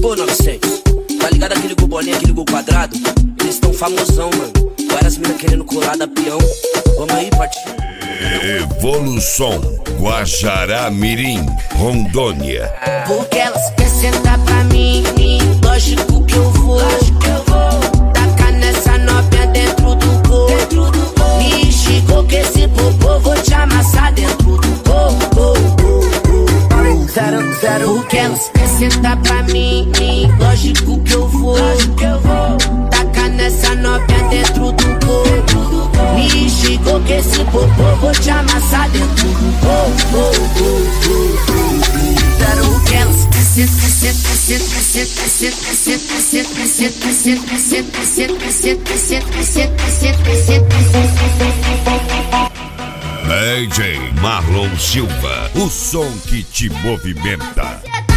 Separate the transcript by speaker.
Speaker 1: Ô 900, tá ligado aquele gol bolinha, aquele gol quadrado? Eles tão famosão, mano. Várias minas querendo colar da peão. Vamos aí, partiu.
Speaker 2: Evolução, Guajará Mirim, Rondônia.
Speaker 3: Porque elas querem sentar pra mim, lógico que eu vou. Tacar nessa novinha dentro do gol. Me esticou que esse popô vou te amassar dentro do gol. Porque elas querem sentar pra mim, lógico que eu vou. Tacar nessa novinha dentro do gol. Me esticou que esse popô vou te amassar dentro do gol. Porque elas
Speaker 2: DJ Marlon Silva, o som que te movimenta.